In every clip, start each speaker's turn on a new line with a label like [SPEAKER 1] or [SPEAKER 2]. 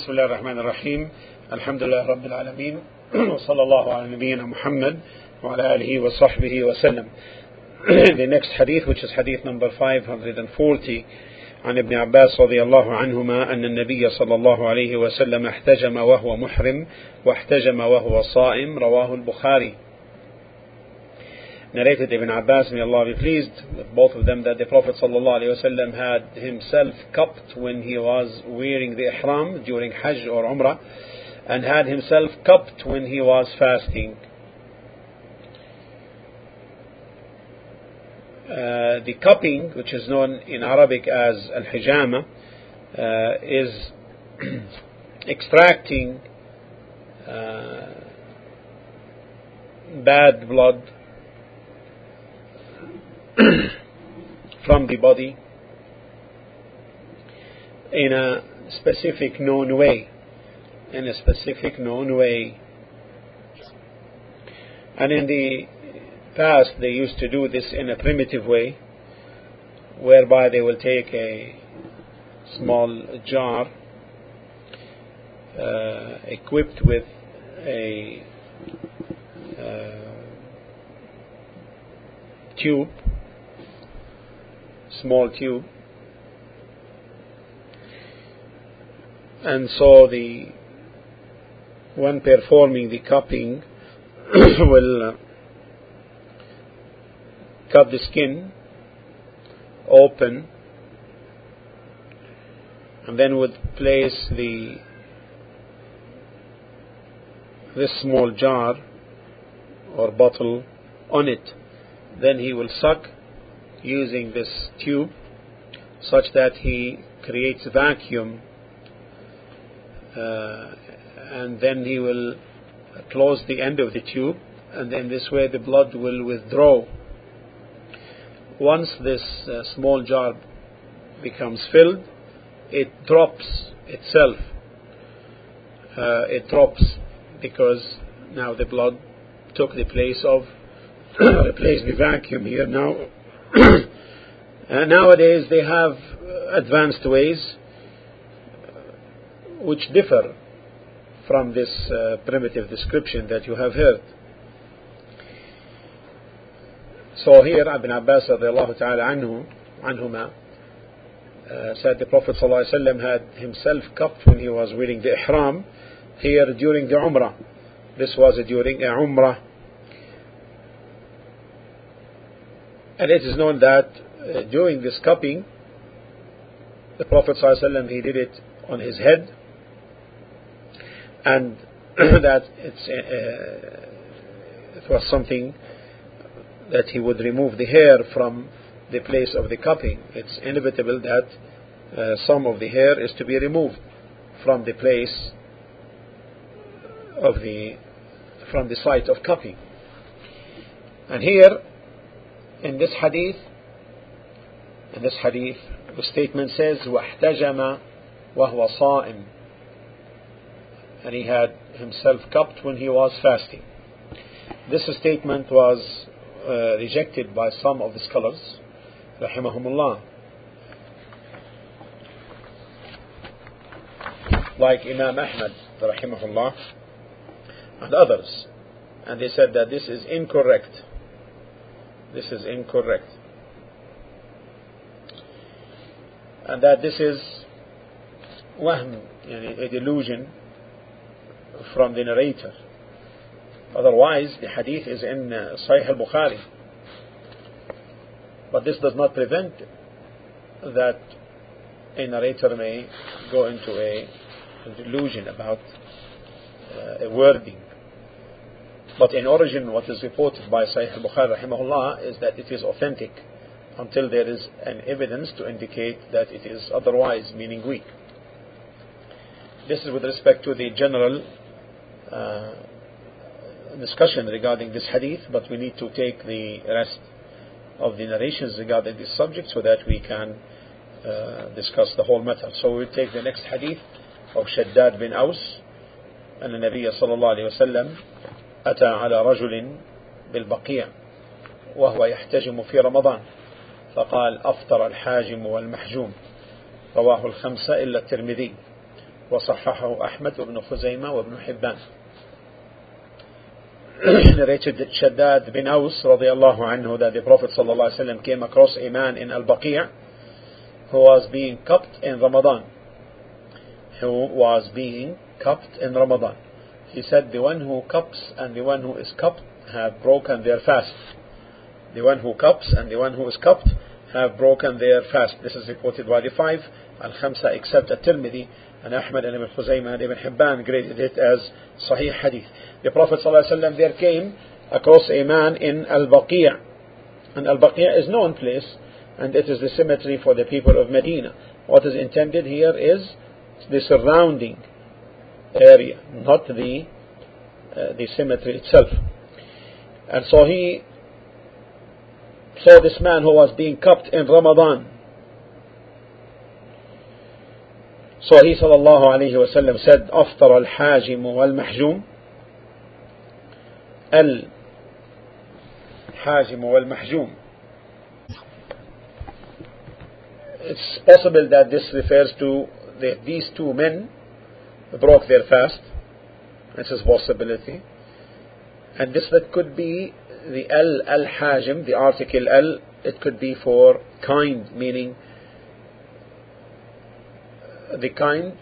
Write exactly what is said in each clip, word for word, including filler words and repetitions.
[SPEAKER 1] بسم الله الرحمن الرحيم. الحمد لله رب العالمين، وصلى الله على نبينا محمد وعلى آله وصحبه وسلم. The next hadith, which is hadith number five hundred forty, عن ابن عباس رضي الله عنهما أن النبي صلى الله عليه وسلم احتجم وهو محرم واحتجم وهو صائم، رواه البخاري. Narrated Ibn Abbas, may Allah be pleased with both of them, that the Prophet sallallahu alaihi wasallam had himself cupped when he was wearing the ihram during Hajj or Umrah, and had himself cupped when he was fasting. Uh, the cupping, which is known in Arabic as al-hijama, uh, is extracting uh, bad blood from the body in a specific known way, in a specific known way. And in the past they used to do this in a primitive way, whereby they will take a small jar uh, equipped with a uh, tube, small tube, and so the one performing the cupping will uh, cut the skin open, and then would place the this small jar or bottle on it. Then he will suck using this tube such that he creates vacuum, uh, and then he will close the end of the tube, and then this way the blood will withdraw. Once this uh, small jar becomes filled, it drops itself. Uh, it drops because now the blood took the place of replaced the vacuum here now. And nowadays they have advanced ways which differ from this uh, primitive description that you have heard. So here Ibn Abbas radiallahu ta'ala anhu, anhuma, uh, said the Prophet sallallahu alaihi wasallam had himself cupped when he was wearing the ihram, here during the Umrah. This was during a Umrah. And it is known that uh, during this cupping, the Prophet ﷺ, he did it on his head, and that it's, uh, it was something that he would remove the hair from the place of the cupping. It's inevitable that uh, some of the hair is to be removed from the place of the from the site of cupping. And here in this hadith, in this hadith, the statement says, وَاحْتَجَمَ وَهُوَ صَائِمٌ, and he had himself cupped when he was fasting. This statement was uh, rejected by some of the scholars, rahimahumullah, like Imam Ahmad, rahimahullah, and others, and they said that this is incorrect. This is incorrect, and that this is wahm, a delusion from the narrator. Otherwise, the hadith is in Sahih al-Bukhari. But this does not prevent that a narrator may go into a delusion about uh, a wording. But in origin, what is reported by Sahih al-Bukhari rahimahullah is that it is authentic until there is an evidence to indicate that it is otherwise, meaning weak. This is with respect to the general uh, discussion regarding this hadith, but we need to take the rest of the narrations regarding this subject so that we can uh, discuss the whole matter. So we'll take the next hadith of Shaddad bin Aus, and the Nabi sallallahu alayhi wa sallam أتى على رجل بالبقيع وهو يحتجم في رمضان فقال أفطر الحاجم والمحجوم، رواه الخمسة إلا الترمذي. وصححه أحمد وابن خزيمة وابن حبان. Narrated Shaddad bin Aus radiallahu anhu that the Prophet sallallahu alaihi wasallam came across a man in Al-Baqi' who was being cupped in Ramadan. Who was being cupped in Ramadan. He said, the one who cups and the one who is cupped have broken their fast. The one who cups and the one who is cupped have broken their fast. This is reported by the five, Al-Khamsa except At-Tirmidhi, and Ahmad and Ibn Khuzaymah and Ibn Hibban graded it as Sahih Hadith. The Prophet ﷺ there came across a man in Al-Baqi', and Al-Baqi' is known place, and it is the cemetery for the people of Medina. What is intended here is the surrounding area, not the uh, the cemetery itself. And so he saw this man who was being cupped in Ramadan. So he sallallahu alayhi wa sallam said, أفطر الحاجم والمحجوم. الحاجم والمحجوم. It's possible that this refers to the, these two men broke their fast. This is a possibility. And this that could be the al al-hajim, the article al, it could be for kind, meaning the kind,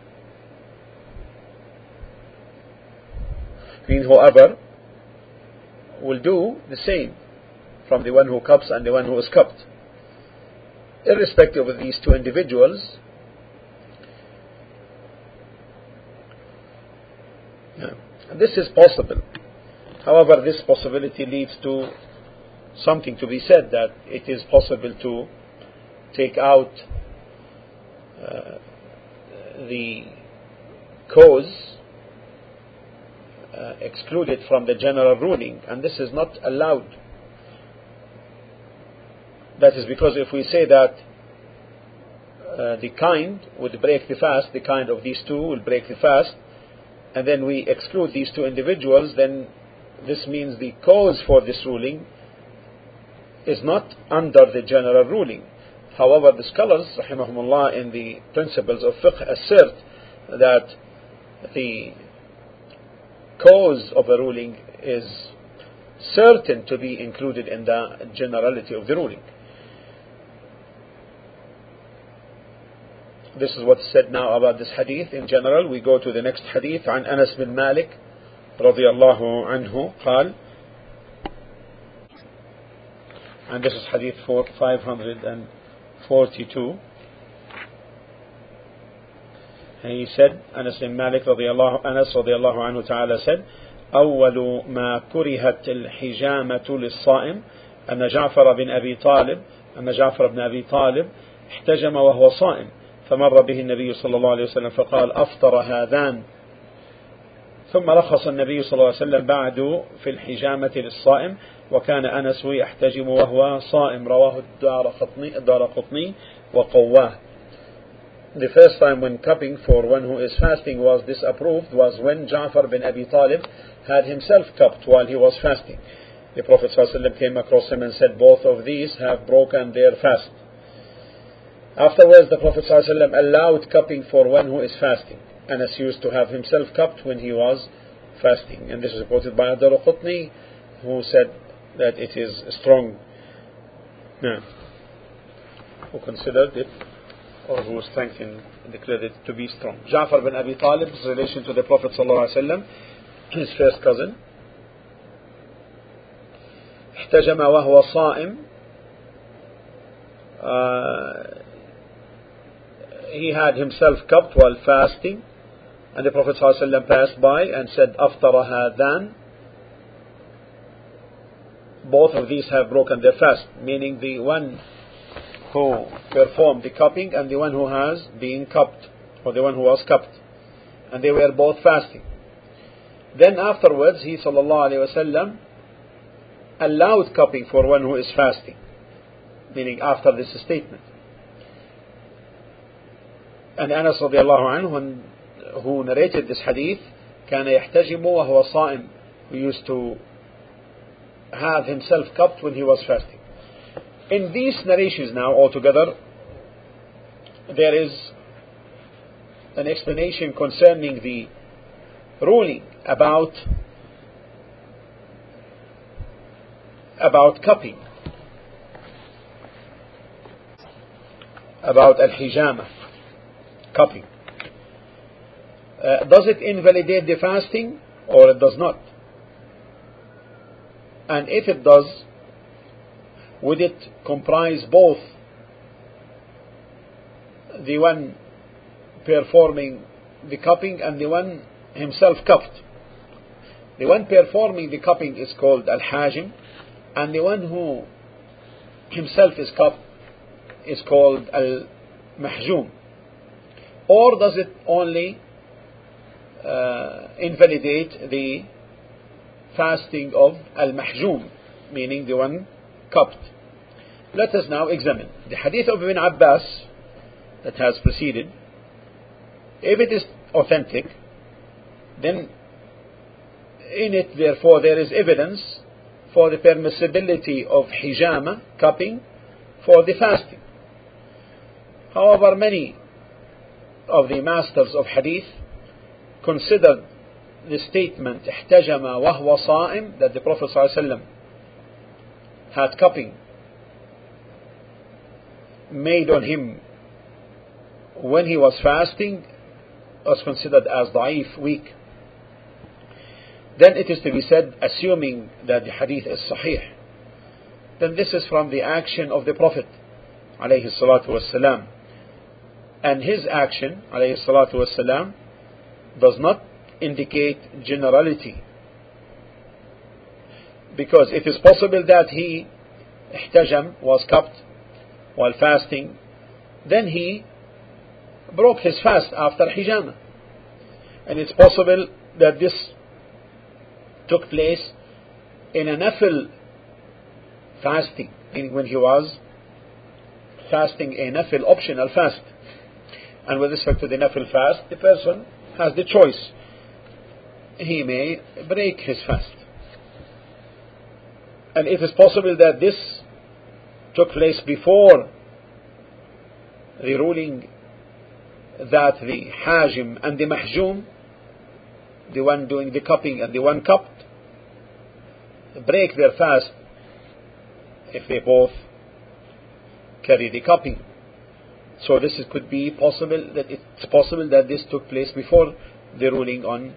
[SPEAKER 1] meaning whoever will do the same from the one who cups and the one who is cupped. Irrespective of these two individuals, yeah, this is possible. However, this possibility leads to something to be said, that it is possible to take out uh, the cause, uh, excluded from the general ruling, and this is not allowed. That is because if we say that uh, the kind would break the fast, the kind of these two will break the fast, and then we exclude these two individuals, then this means the cause for this ruling is not under the general ruling. However, the scholars, rahimahumullah, in the principles of fiqh assert that the cause of a ruling is certain to be included in the generality of the ruling. This is what's said now about this hadith. In general, we go to the next hadith. عن أنس بن مالك رضي الله عنه قال, and this is hadith five hundred forty-two. And he said, Anas bin Malik رضي الله Anas رضي الله عنه تعالى said, أول ما كرهت الحجامة للصائم أن جعفر بن أبي طالب أن جعفر بن أبي طالب احتجم وهو صائم فمر به النبي صلى الله عليه وسلم فقال أفطر هذان، ثم رخص النبي صلى الله عليه وسلم بعد في الحجامة للصائم وكان أنس يحتجم وهو صائم. رواه الدارقطني الدارقطني وقواه. The first time when cupping for one who is fasting was disapproved was when Ja'far bin Abi Talib had himself cupped while he was fasting. The Prophet ﷺ came across him and said, both of these have broken their fast. Afterwards, the Prophet ﷺ allowed cupping for one who is fasting. Anas used to have himself cupped when he was fasting. And this is reported by Ad-Daraqutni, who said that it is strong. Now, who considered it, or who strengthened and declared it to be strong. Ja'far bin Abi Talib's relation to the Prophet ﷺ, his first cousin. احتجم وهو صائم. Uh, he had himself cupped while fasting, and the Prophet ﷺ passed by and said, أفطر هذان. Both of these have broken their fast, meaning the one who performed the cupping and the one who has been cupped, or the one who was cupped, and they were both fasting. Then afterwards, he sallallahu alaihi wasallam allowed cupping for one who is fasting, meaning after this statement. And Anas radiallahu anhu, who narrated this hadith, كان يحتجم وهو صائم, who used to have himself cupped when he was fasting. In these narrations now altogether, there is an explanation concerning the ruling about about cupping, about al-hijama, cupping. Uh, does it invalidate the fasting or it does not? And if it does, would it comprise both the one performing the cupping and the one himself cupped? The one performing the cupping is called al-hajim, and the one who himself is cupped is called al-mahjum. Or does it only uh, invalidate the fasting of al-mahjum, meaning the one cupped? Let us now examine the hadith of Ibn Abbas that has preceded. If it is authentic, then in it therefore there is evidence for the permissibility of hijama, cupping, for the fasting. However, many of the masters of hadith considered the statement احتجم وهو صائم, that the Prophet ﷺ had cupping made on him when he was fasting, was considered as da'if, weak. Then it is to be said, assuming that the hadith is sahih, then this is from the action of the Prophet alayhi salatu wasalam, and his action alayhi salatu wasalam does not indicate generality, because it is possible that he ihtajam, was cupped while fasting, then he broke his fast after hijama, and it's possible that this took place in a nafil fasting, meaning when he was fasting a nafil optional fast. And with respect to the nafil fast, the person has the choice. He may break his fast. And it is possible that this took place before the ruling that the hajim and the mahjum, the one doing the cupping and the one cupped, break their fast if they both carry the cupping. So this is, could be possible that it's possible that this took place before the ruling on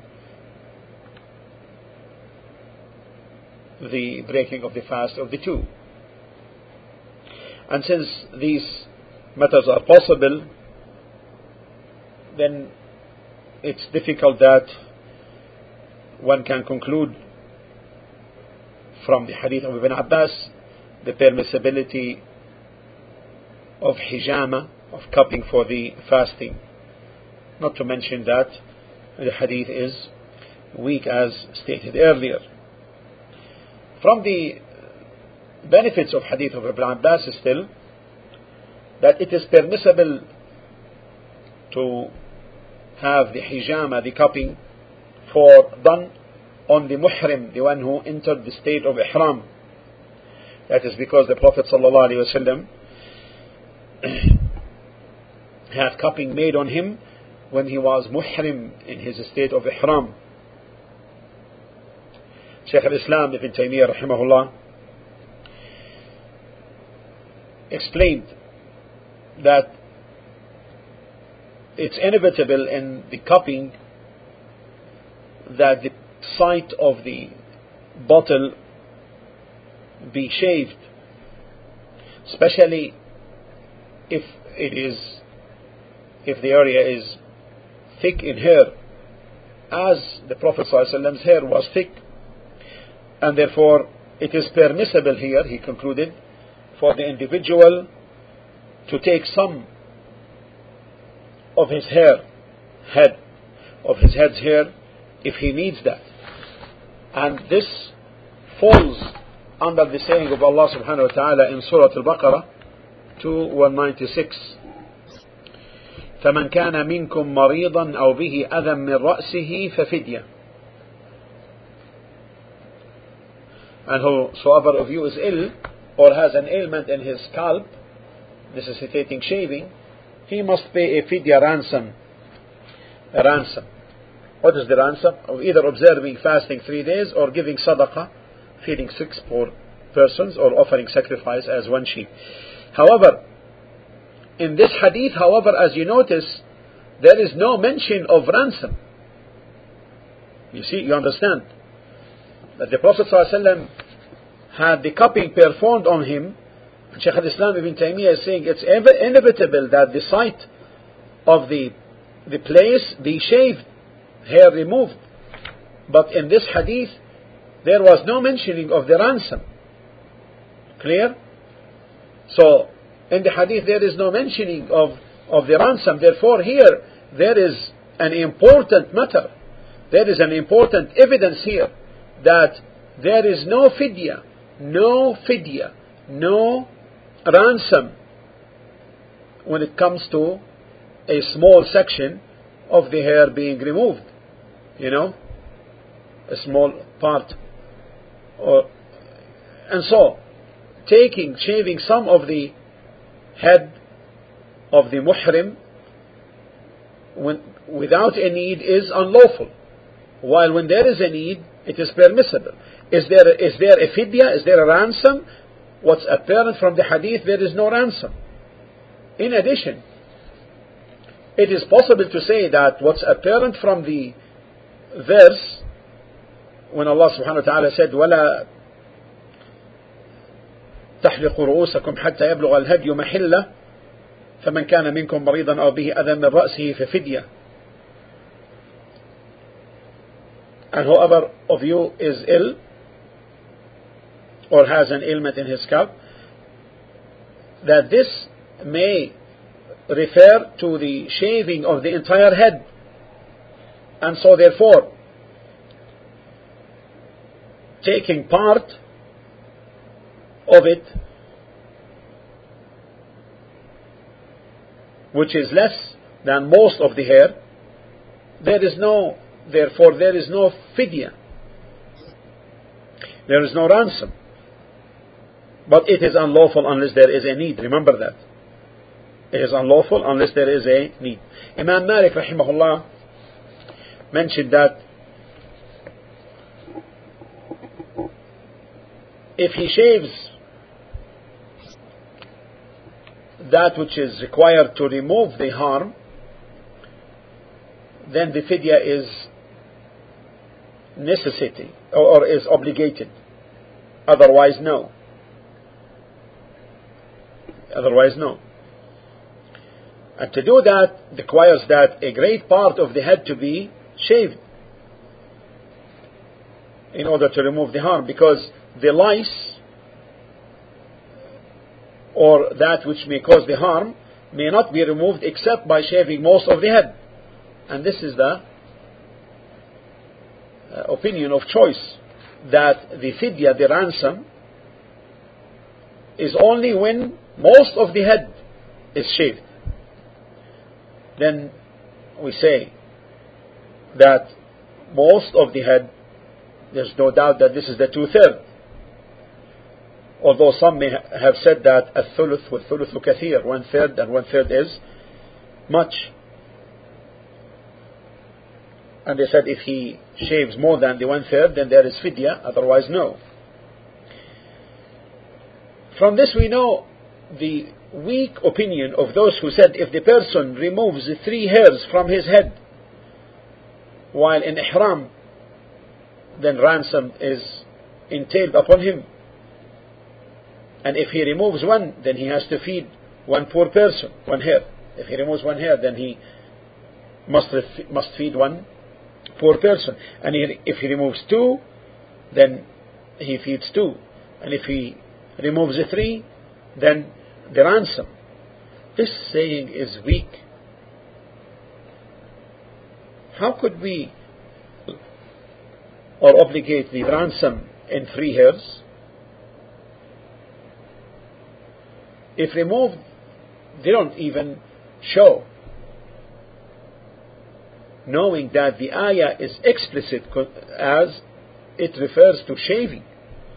[SPEAKER 1] the breaking of the fast of the two. And since these matters are possible, then it's difficult that one can conclude from the hadith of Ibn Abbas the permissibility of hijama, of cupping for the fasting, not to mention that the hadith is weak as stated earlier. From the benefits of hadith of Ibn Abbas is still that it is permissible to have the hijama, the cupping, for done on the muhrim, the one who entered the state of ihram. That is because the Prophet ﷺ had cupping made on him when he was muhrim, in his state of ihram. Shaykh al-Islam Ibn Taymiyyah rahimahullah explained that it's inevitable in the cupping that the side of the bottle be shaved, especially if it is if the area is thick in hair, as the Prophet ﷺ's hair was thick, and therefore it is permissible here, he concluded, for the individual to take some of his hair, head of his head's hair, if he needs that. And this falls under the saying of Allah subhanahu wa ta'ala in Surah Al-Baqarah two one ninety-six, فَمَنْ كَانَ مِنْكُمْ مَرِيضًا أَوْ بِهِ أَذًى مِنْ رَأْسِهِ فَفِدْيَةٌ. And whosoever of you is ill or has an ailment in his scalp necessitating shaving, he must pay a fidya ransom a ransom. What is the ransom? Of either observing fasting three days or giving sadaqah, feeding six poor persons, or offering sacrifice as one sheep. However, in this hadith, however, as you notice, there is no mention of ransom. You see, you understand that the Prophet ﷺ had the cupping performed on him. Shaykh al-Islam Ibn Taymiyyah is saying it's inevitable that the sight of the the place be shaved, hair removed. But in this hadith, there was no mentioning of the ransom. Clear? So, in the hadith there is no mentioning of, of the ransom. Therefore here, there is an important matter. There is an important evidence here that there is no fidya, no fidya, no ransom when it comes to a small section of the hair being removed. You know, a small part. Or, and so, taking, shaving some of the head of the muhrim when, without a need is unlawful. While when there is a need, it is permissible. Is there, is there a fidya? Is there a ransom? What's apparent from the hadith, there is no ransom. In addition, it is possible to say that what's apparent from the verse, when Allah subhanahu wa ta'ala said, وَلَا تحلقوا رؤوسكم حتى يبلغ الهدي محله فمن كان منكم مريضا أو به أذى من رأسه ففدية. And whoever of you is ill or has an ailment in his scalp, that this may refer to the shaving of the entire head. And so therefore, taking part of it, which is less than most of the hair, there is no, therefore there is no fidya. There is no ransom. But it is unlawful unless there is a need. Remember that. It is unlawful unless there is a need. Imam Malik rahimahullah mentioned that if he shaves that which is required to remove the harm, then the fidya is necessity or, or is obligated. Otherwise, no. Otherwise, no. And to do that requires that a great part of the head to be shaved in order to remove the harm, because the lice or that which may cause the harm may not be removed except by shaving most of the head. And this is the uh, opinion of choice, that the fidya, the ransom, is only when most of the head is shaved. Then we say that most of the head, there's no doubt that this is the two-thirds. Although some may have said that الثلث والثلث كثير, one-third and one-third is much. And they said if he shaves more than the one-third, then there is fidya, otherwise no. From this we know the weak opinion of those who said if the person removes the three hairs from his head while in ihram, then ransom is entailed upon him. And if he removes one, then he has to feed one poor person, one hair. If he removes one hair, then he must must feed one poor person. And if he removes two, then he feeds two. And if he removes the three, then the ransom. This saying is weak. How could we or obligate the ransom in three hairs? If removed, they don't even show, knowing that the ayah is explicit as it refers to shaving.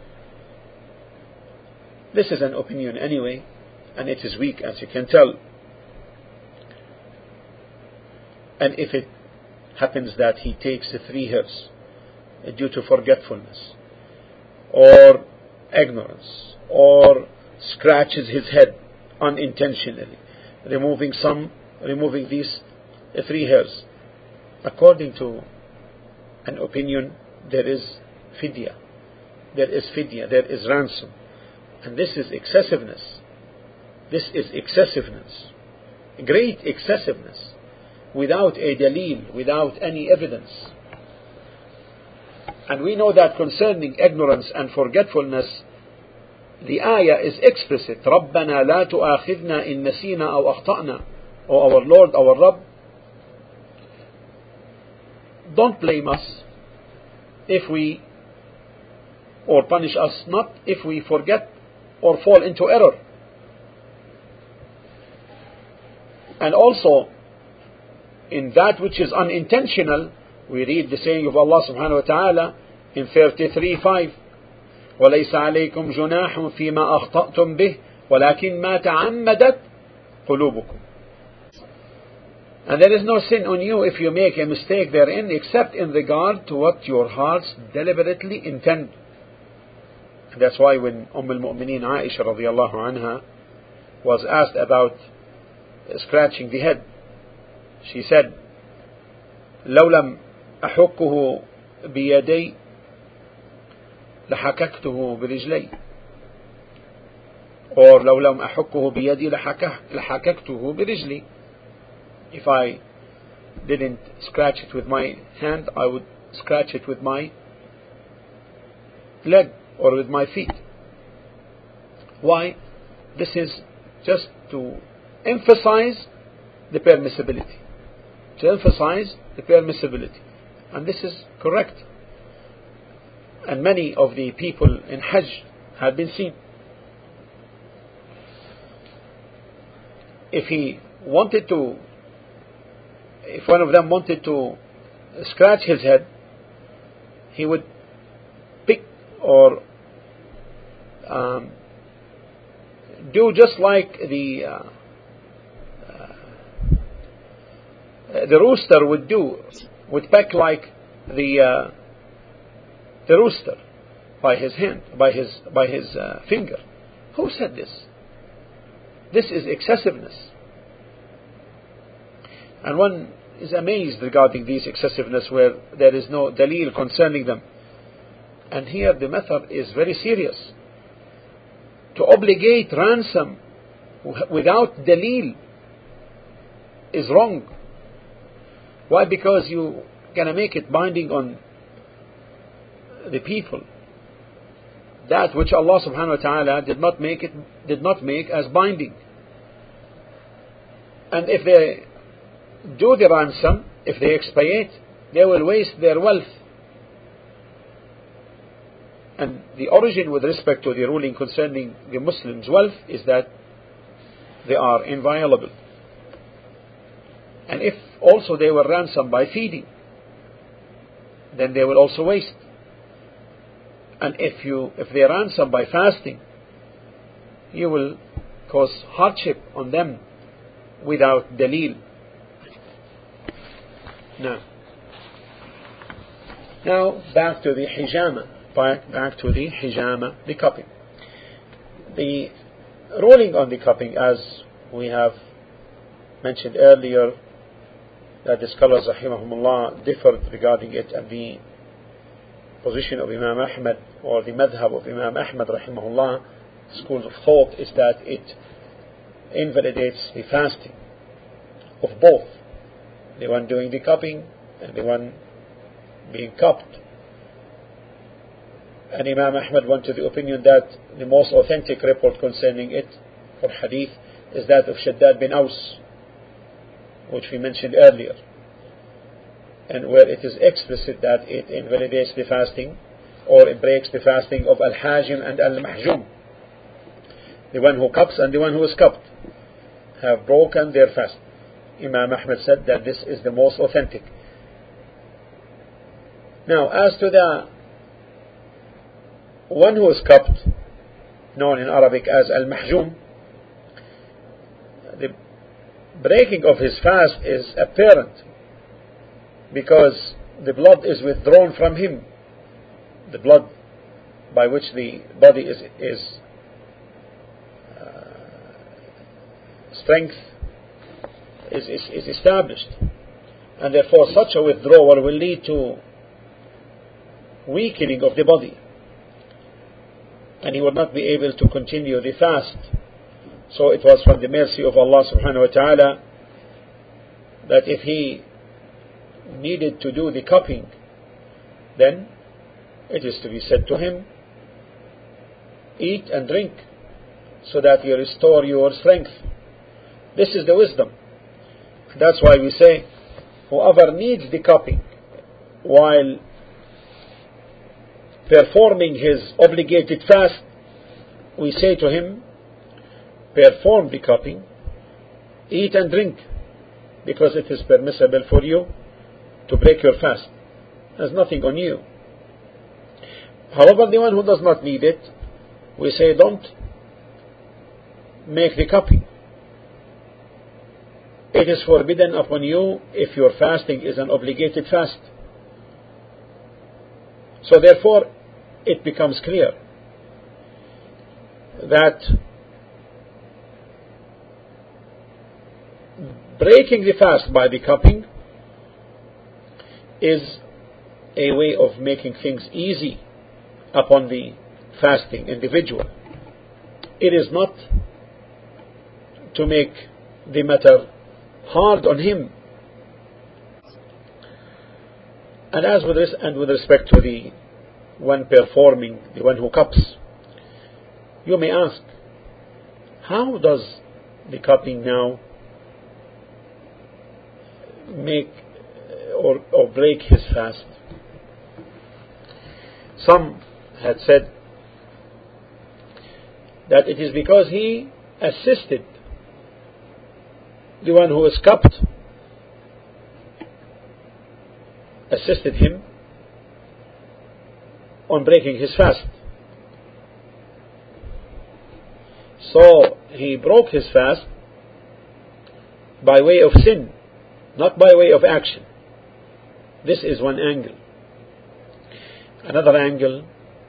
[SPEAKER 1] This is an opinion anyway, and it is weak, as you can tell. And if it happens that he takes three hairs due to forgetfulness or ignorance, or scratches his head unintentionally, removing some, removing these three hairs, according to an opinion, there is fidya, there is fidya, there is ransom, and this is excessiveness. This is excessiveness, great excessiveness, without a dalil, without any evidence. And we know that concerning ignorance and forgetfulness, the ayah is explicit. رَبَّنَا لَا تُؤَاخِذْنَا إِن نَسِينَا أَوْ أَخْطَأْنَا. O our Lord, our Rabb, don't blame us if we, or punish us not if we forget or fall into error. And also, in that which is unintentional, we read the saying of Allah subhanahu wa ta'ala in thirty-three five, وَلَيْسَ عَلَيْكُمْ جُنَاحٌ فِي مَا أَخْطَأْتُمْ بِهِ وَلَكِنْ مَا تَعَمَّدَتْ قُلُوبُكُمْ. And there is no sin on you if you make a mistake therein, except in regard to what your hearts deliberately intend. And that's why when Umm al-Mu'mineen Aisha radiallahu anha was asked about scratching the head, she said, لو لم أحكه بيدي لحككته برجلي, or لو لم أحكه بيدي لحككته برجلي. If I didn't scratch it with my hand, I would scratch it with my leg or with my feet. Why? This is just to emphasize the permissibility. To emphasize the permissibility. And this is correct. And many of the people in Hajj have been seen. If he wanted to, if one of them wanted to scratch his head, he would pick or um, do just like the uh, uh, the rooster would do, would peck like the uh, the rooster by his hand, by his by his uh, finger. Who said this? This is excessiveness. And one is amazed regarding these excessiveness where there is no dalil concerning them. And here the method is very serious. To obligate ransom without dalil is wrong. Why? Because you gonna make it binding on the people. That which Allah subhanahu wa ta'ala did not make it did not make as binding. And if they do the ransom, if they expiate, they will waste their wealth. And the origin with respect to the ruling concerning the Muslims' wealth is that they are inviolable. And if also they were ransomed by feeding, then they will also waste. And if you if they ransom by fasting, you will cause hardship on them without dalil. Now, now back to the hijama, back, back to the hijama, the cupping. The ruling on the cupping, as we have mentioned earlier, that the scholars rahimahumullah differed regarding it, and the position of Imam Ahmad or the madhab of Imam Ahmad rahimahullah, schools of thought, is that it invalidates the fasting of both, the one doing the cupping and the one being cupped. And Imam Ahmad went to the opinion that the most authentic report concerning it, or hadith, is that of Shaddad bin Aus, which we mentioned earlier, and where it is explicit that it invalidates the fasting, or it breaks the fasting of Al-Hajim and Al-Mahjum. The one who cups and the one who is cupped have broken their fast. Imam Ahmad said that this is the most authentic. Now, as to the one who is cupped, known in Arabic as Al-Mahjum, the breaking of his fast is apparent. because the blood is withdrawn from him. The blood by which the body is, is uh, strength is, is, is established, and therefore such a withdrawal will lead to weakening of the body, and he would not be able to continue the fast. So it was from the mercy of Allah subhanahu wa ta'ala that if he needed to do the cupping, then it is to be said to him, eat and drink so that you restore your strength. This is the wisdom. That's why we say whoever needs the cupping while performing his obligated fast, we say to him, perform the cupping, eat and drink, because it is permissible for you to break your fast. There's nothing on you. However, the one who does not need it, we say don't make the cupping. It is forbidden upon you if your fasting is an obligated fast. So therefore, it becomes clear that breaking the fast by the cupping is a way of making things easy upon the fasting individual. It is not to make the matter hard on him. And as with this, and with respect to the one performing, the one who cups, you may ask, how does the cupping now make or, or break his fast? Some had said that it is because he assisted the one who is cupped, assisted him on breaking his fast. So he broke his fast by way of sin, not by way of action. This is one angle. Another angle,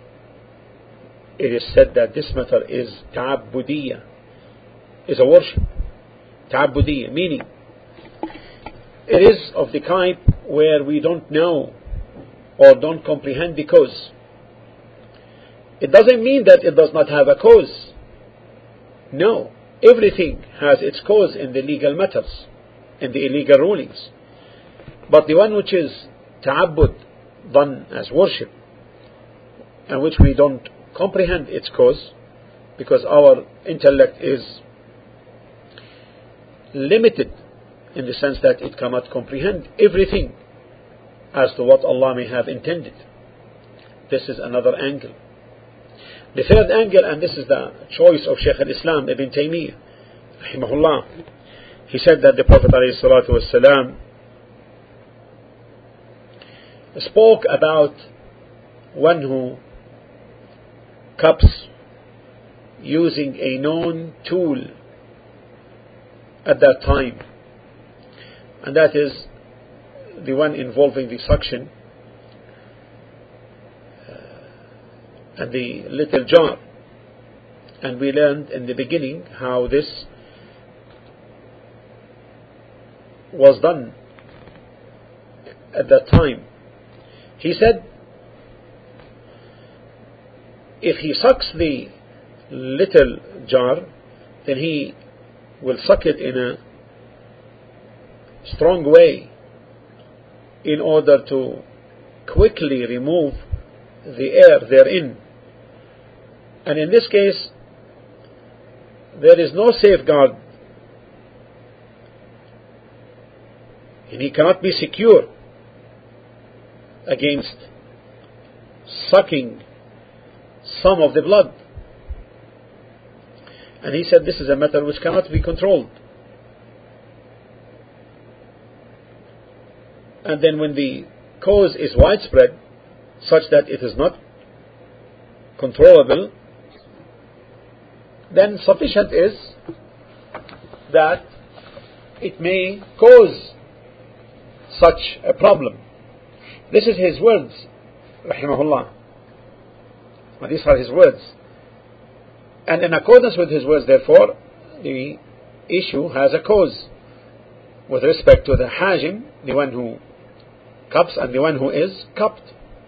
[SPEAKER 1] it is said that this matter is ta'abbudiyya, is a worship. Ta'abbudiyya, meaning it is of the kind where we don't know or don't comprehend the cause. It doesn't mean that it does not have a cause. No, everything has its cause in the legal matters, in the illegal rulings. But the one which is ta'abbud, done as worship, and which we don't comprehend its cause, because our intellect is limited in the sense that it cannot comprehend everything as to what Allah may have intended. This is another angle. The third angle, and this is the choice of Shaykh al-Islam Ibn Taymiyyah rahimahullah, he said that the Prophet alayhi salatu wasalam spoke about one who cups using a known tool at that time, and that is the one involving the suction uh, and the little jar. And we learned in the beginning how this was done at that time. He said if he sucks the little jar, then he will suck it in a strong way in order to quickly remove the air therein. And in this case, there is no safeguard, and he cannot be secure against sucking some of the blood. And he said this is a matter which cannot be controlled. And then when the cause is widespread, such that it is not controllable, then sufficient is that it may cause such a problem. This is his words, rahimahullah. These are his words. And in accordance with his words, therefore, the issue has a cause with respect to the hajim, the one who cups, and the one who is cupped.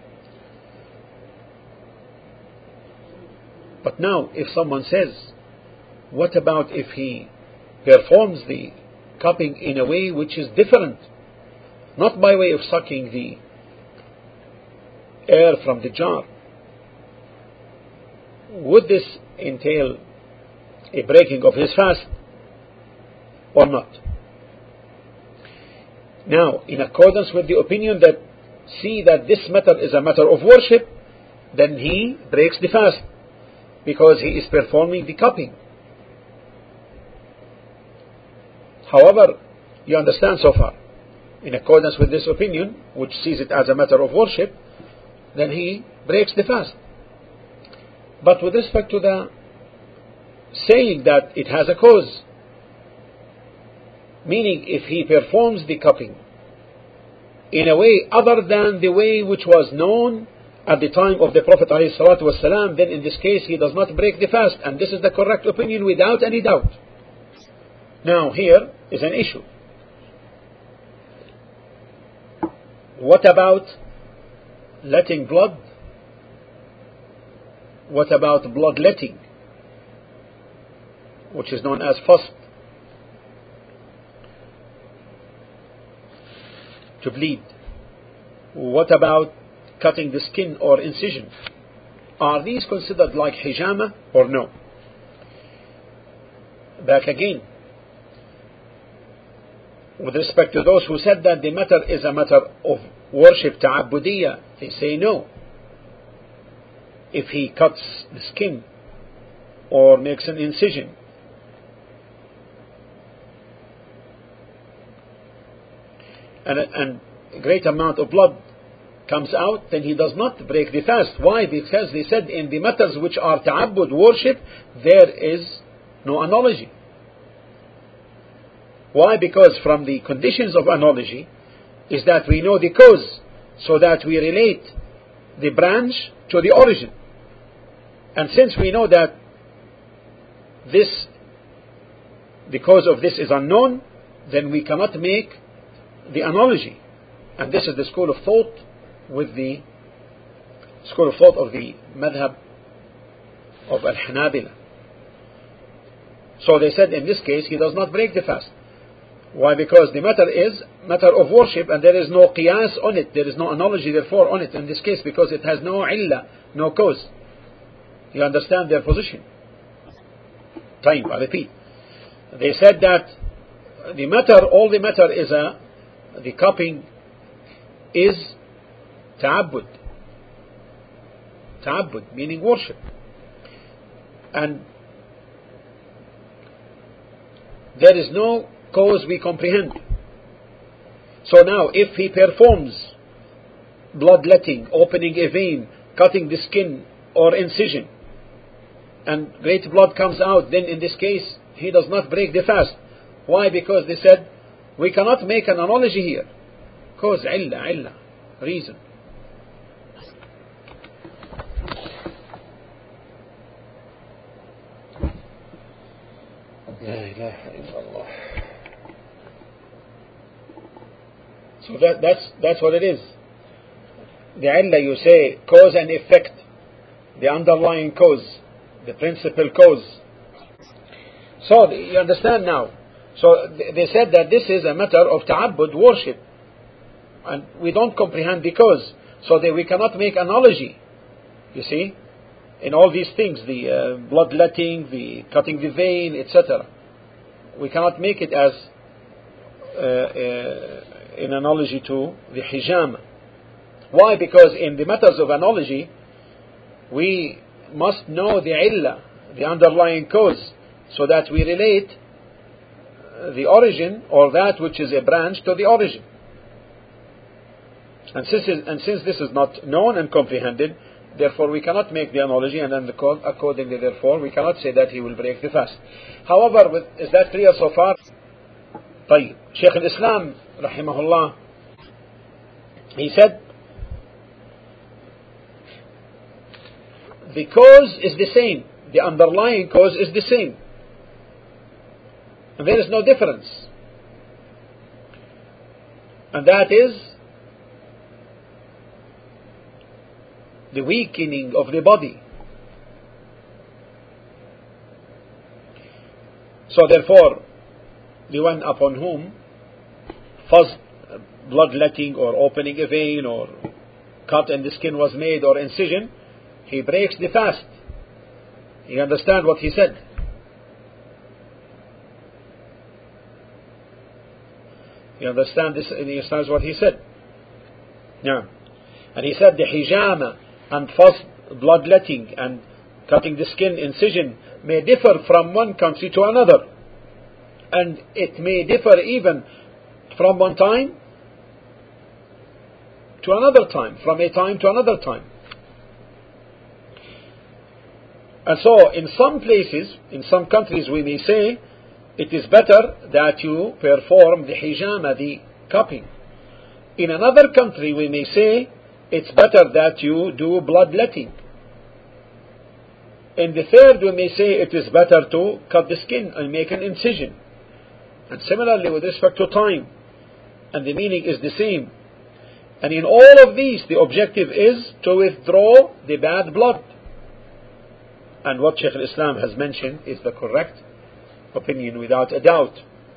[SPEAKER 1] But now, if someone says, what about if he performs the cupping in a way which is different, not by way of sucking the air from the jar? Would this entail a breaking of his fast or not? Now, in accordance with the opinion that see that this matter is a matter of worship, then he breaks the fast because he is performing the cupping. However, you understand so far, in accordance with this opinion, which sees it as a matter of worship, then he breaks the fast. But with respect to the saying that it has a cause, meaning if he performs the cupping in a way other than the way which was known at the time of the Prophet ﷺ, then in this case he does not break the fast, and this is the correct opinion without any doubt. Now here is an issue. What about letting blood? What about bloodletting, which is known as fast, to bleed? What about cutting the skin or incision? Are these considered like hijama or no? Back again, with respect to those who said that the matter is a matter of worship, ta'abbudiyya, they say no. If he cuts the skin or makes an incision, and, and a great amount of blood comes out, then he does not break the fast. Why? Because they said in the matters which are ta'abbud, worship, there is no analogy. Why? Because from the conditions of analogy is that we know the cause, so that we relate the branch to the origin. And since we know that this, the cause of this is unknown, then we cannot make the analogy. And this is the school of thought with the school of thought of the madhab of Al-Hanabila. So they said in this case he does not break the fast. Why? Because the matter is matter of worship, and there is no qiyas on it, there is no analogy therefore on it in this case, because it has no illah, no cause. You understand their position? Time, I repeat. They said that the matter, all the matter is a, the cupping is ta'abbud. Ta'abbud, meaning worship. And there is no cause we comprehend. So now, if he performs bloodletting, opening a vein, cutting the skin or incision, and great blood comes out, then in this case he does not break the fast. Why? Because they said we cannot make an analogy here. Cause, illa, illa, reason. La ilaha illallah. So that, that's, that's what it is. The illa, you say, cause and effect, the underlying cause, the principal cause. So you understand now. So they said that this is a matter of ta'abbud, worship, and we don't comprehend the cause, so that we cannot make analogy. You see, in all these things, the uh, bloodletting, the cutting the vein, et cetera. We cannot make it as uh, uh, in analogy to the hijama. Why? Because in the matters of analogy, we must know the illah, the underlying cause, so that we relate the origin, or that which is a branch, to the origin. And since, it, and since this is not known and comprehended, therefore we cannot make the analogy, and then the, accordingly therefore we cannot say that he will break the fast. However, with, is that clear so far? طيب. Shaykh al-Islam rahimahullah He said, the cause is the same, the underlying cause is the same, and there is no difference, and that is the weakening of the body. So therefore, the one upon whom first bloodletting or opening a vein or cut in the skin was made or incision, he breaks the fast. You understand what he said? You understand this? He understands what he said. Yeah. And he said the hijama and first bloodletting and cutting the skin incision may differ from one country to another, and it may differ even from one time to another time, from a time to another time. And so in some places, in some countries, we may say it is better that you perform the hijama, the cupping. In another country, we may say it's better that you do bloodletting. In the third, we may say it is better to cut the skin and make an incision. And similarly with respect to time, and the meaning is the same. And in all of these, the objective is to withdraw the bad blood. And what Shaykh al-Islam has mentioned is the correct opinion without a doubt.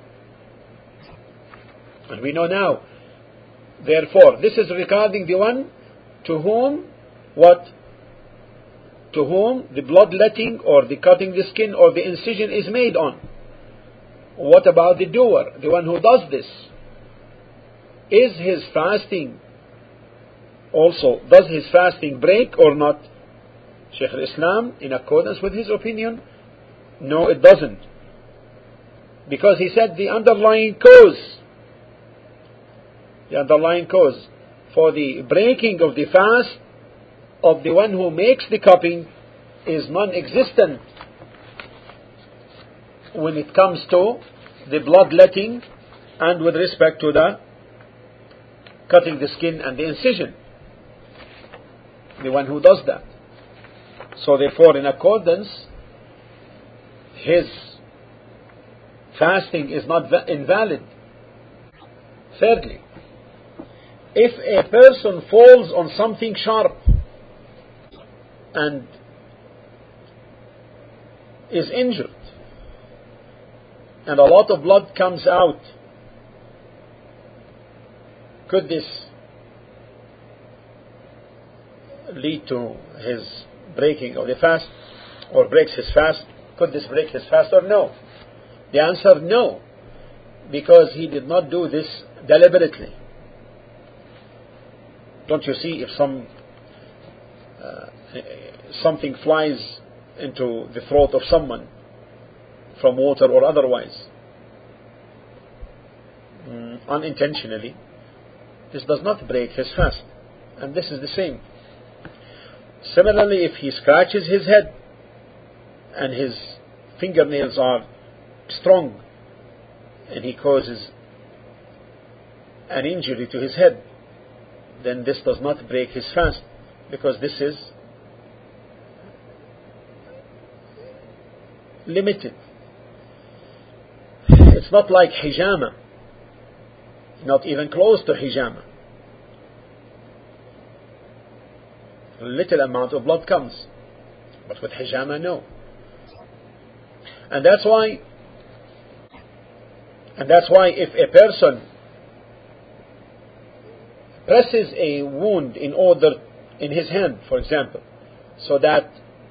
[SPEAKER 1] And we know now, therefore, this is regarding the one to whom what? To whom the bloodletting or the cutting the skin or the incision is made on. What about the doer, the one who does this? Is his fasting also, does his fasting break or not? Shaykh al-Islam, in accordance with his opinion, no, it doesn't. Because he said the underlying cause, the underlying cause for the breaking of the fast of the one who makes the cupping is non-existent when it comes to the bloodletting and with respect to the cutting the skin and the incision. The one who does that. So therefore, in accordance, his fasting is not invalid. Thirdly, if a person falls on something sharp and is injured and a lot of blood comes out, could this lead to his breaking of the fast or breaks his fast? Could this break his fast or no? The answer, no, because he did not do this deliberately. Don't you see, if some uh, something flies into the throat of someone from water or otherwise, mm, unintentionally, this does not break his fast, and this is the same. Similarly, if he scratches his head and his fingernails are strong and he causes an injury to his head, then this does not break his fast, because this is limited. It's not like hijama, not even close to hijama. A little amount of blood comes, but with hijama, no. And that's why and that's why if a person presses a wound in order in his hand, for example, so that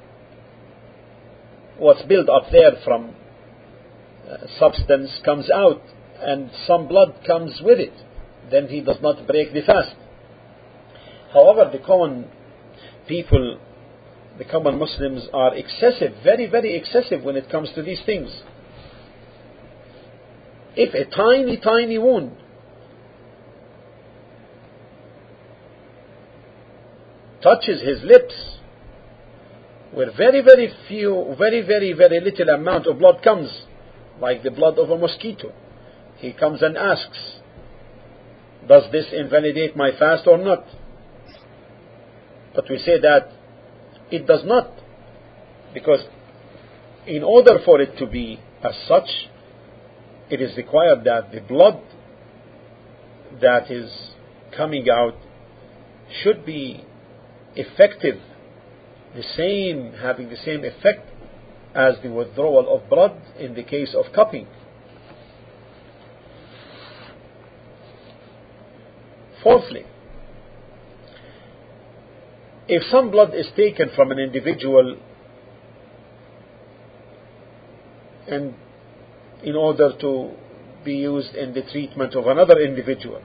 [SPEAKER 1] what's built up there from uh, substance comes out and some blood comes with it, then he does not break the fast. However, the common people, the common Muslims, are excessive, very, very excessive when it comes to these things. If a tiny, tiny wound touches his lips, where very, very few, very, very, very little amount of blood comes, like the blood of a mosquito, he comes and asks, does this invalidate my fast or not? But we say that it does not, because in order for it to be as such, it is required that the blood that is coming out should be effective, the same, having the same effect as the withdrawal of blood in the case of cupping. Fourthly, if some blood is taken from an individual and in order to be used in the treatment of another individual,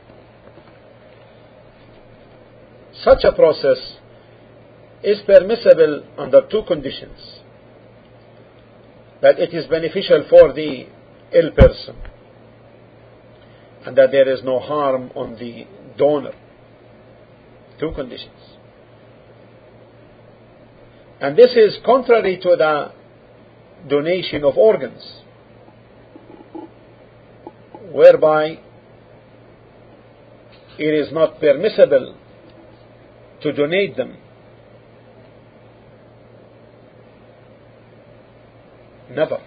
[SPEAKER 1] such a process is permissible under two conditions: that it is beneficial for the ill person and that there is no harm on the donor. Two conditions. And this is contrary to the donation of organs, whereby it is not permissible to donate them. Never.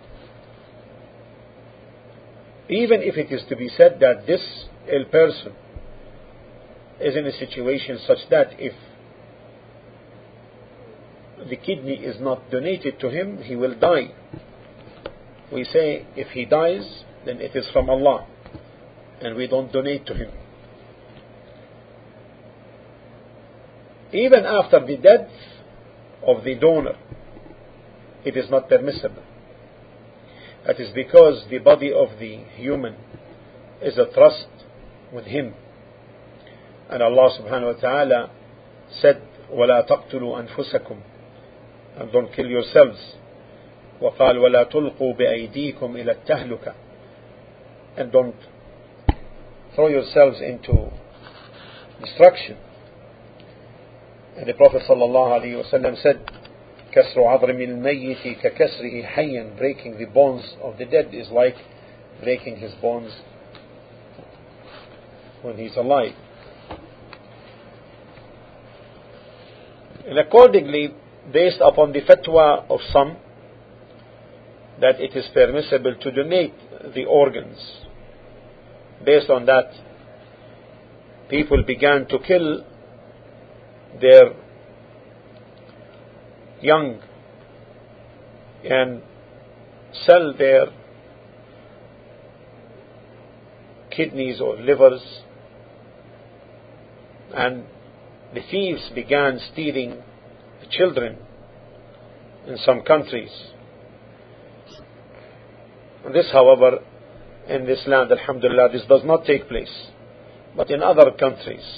[SPEAKER 1] Even if it is to be said that this ill person is in a situation such that if the kidney is not donated to him, he will die. We say if he dies, then it is from Allah, and we don't donate to him. Even after the death of the donor, it is not permissible. That is because the body of the human is a trust with him. And Allah subhanahu wa ta'ala said, وَلَا تَقْتُلُوا أَنفُسَكُمْ, and don't kill yourselves. وَقَالْ وَلَا تُلْقُوا بِأَيْدِيكُمْ إِلَى التَّهْلُكَةِ, and don't throw yourselves into destruction. And the Prophet sallallahu alaihi wasallam said, كسر عظم الميت ككسره حيا, breaking the bones of the dead is like breaking his bones when he's alive. And accordingly, based upon the fatwa of some that it is permissible to donate the organs, based on that, people began to kill their young and sell their kidneys or livers, and the thieves began stealing the children in some countries. And this, however, in this land, alhamdulillah, this does not take place, but in other countries.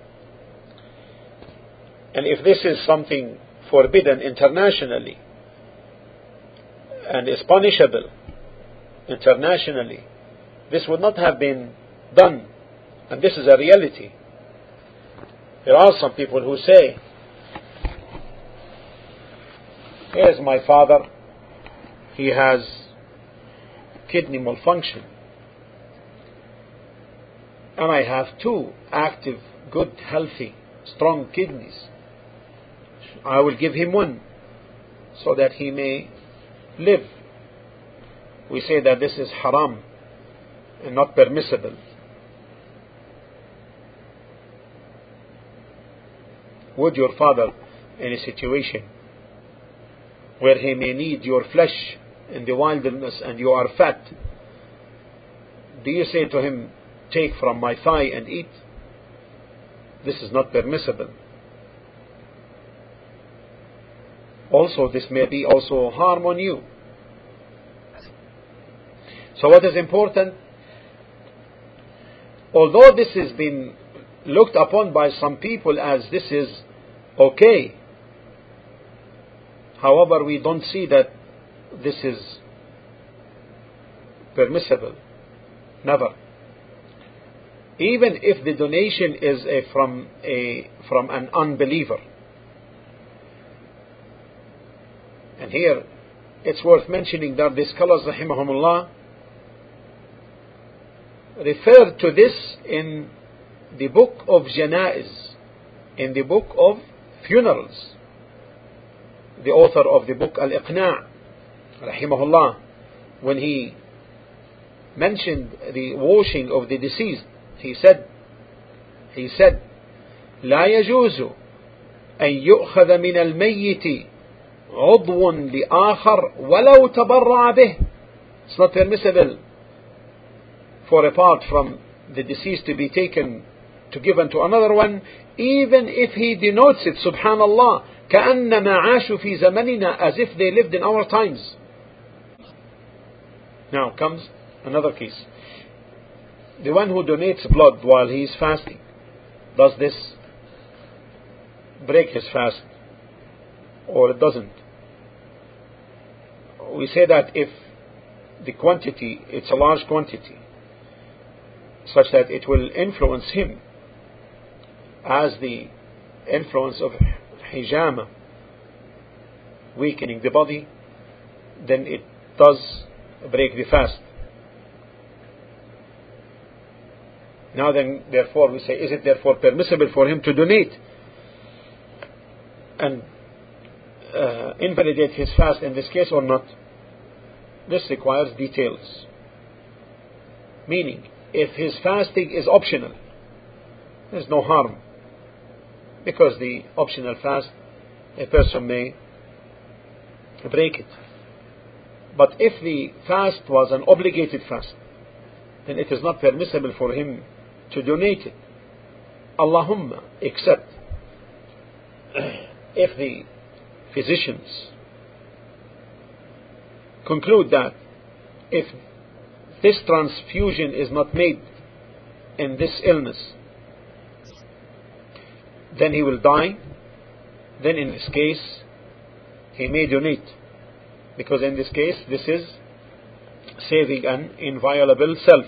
[SPEAKER 1] And if this is something forbidden internationally and is punishable internationally, this would not have been done. And this is a reality. There are some people who say, here's my father, he has kidney malfunction, and I have two active, good, healthy, strong kidneys. I will give him one so that he may live. We say that this is haram and not permissible. Would your father, in a situation where he may need your flesh in the wilderness and you are fat, do you say to him, take from my thigh and eat? This is not permissible. Also, this may be also harm on you. So what is important, although this has been looked upon by some people as this is okay, however, we don't see that this is permissible. Never. Even if the donation is a, from a from an unbeliever. And here, it's worth mentioning that the scholars, rahimahumullah, refer to this in the book of Janaiz, in the book of funerals, the author of the book Al-Iqna' rahimahullah, when he mentioned the washing of the deceased, he said he said لا يجوز أن يؤخذ من الميت عضو لآخر ولو تبرع به. It's not permissible for a part from the deceased to be taken to give unto another one, even if he denotes it, subhanallah, كأنما عاشوا في زمننا, as if they lived in our times. Now comes another case. The one who donates blood while he is fasting, does this break his fast or it doesn't? We say that if the quantity, it's a large quantity, such that it will influence him as the influence of hijama, weakening the body, then it does break the fast. Now then, therefore, we say, is it therefore permissible for him to donate and uh, invalidate his fast in this case or not? This requires details. Meaning, if his fasting is optional, there's no harm, because the optional fast, a person may break it. But if the fast was an obligated fast, then it is not permissible for him to donate it. Allahumma, except if the physicians conclude that if this transfusion is not made in this illness, then he will die, then in this case he may donate, because in this case this is saving an inviolable self.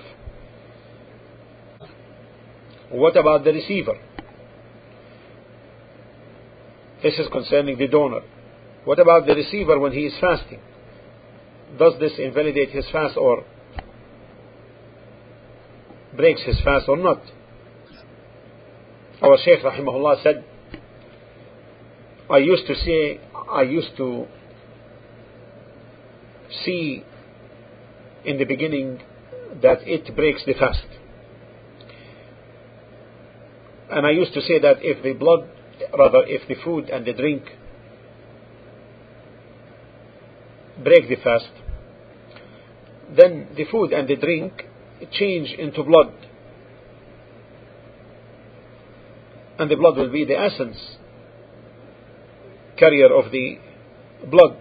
[SPEAKER 1] What about the receiver? This is concerning the donor. What about the receiver when he is fasting? Does this invalidate his fast or breaks his fast or not? Our Shaykh rahimahullah said, I used to say, I used to see in the beginning that it breaks the fast. And I used to say that if the blood, rather if the food and the drink break the fast, then the food and the drink change into blood, and the blood will be the essence carrier of the blood.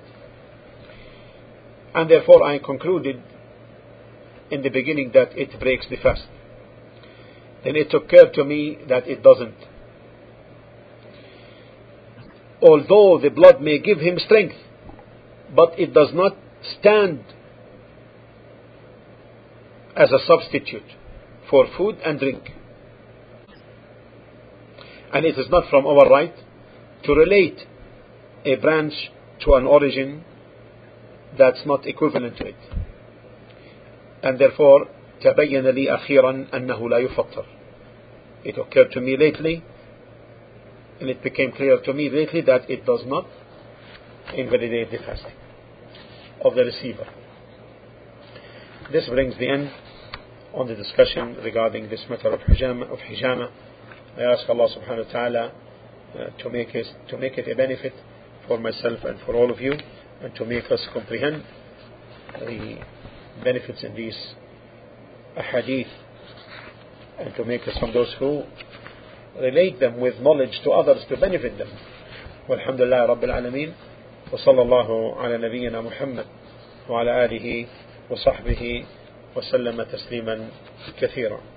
[SPEAKER 1] And therefore I concluded in the beginning that it breaks the fast. Then it occurred to me that it doesn't. Although the blood may give him strength, but it does not stand as a substitute for food and drink. And it is not from our right to relate a branch to an origin that's not equivalent to it. And therefore تبين لي أخيرا أنه لا يفطر. It occurred to me lately, and it became clear to me lately that it does not invalidate the fasting of the receiver. This brings the end on the discussion regarding this matter of hijama. Of hijama. I ask Allah subhanahu wa ta'ala uh, to make it to make it a benefit for myself and for all of you, and to make us comprehend the benefits in these ahadith, and to make us from those who relate them with knowledge to others to benefit them. Walhamdulillah Rabbil Alameen, wa sallallahu ala nabiyyina Muhammad wa ala alihi wa sahbihi wa sallama tasliman kathira.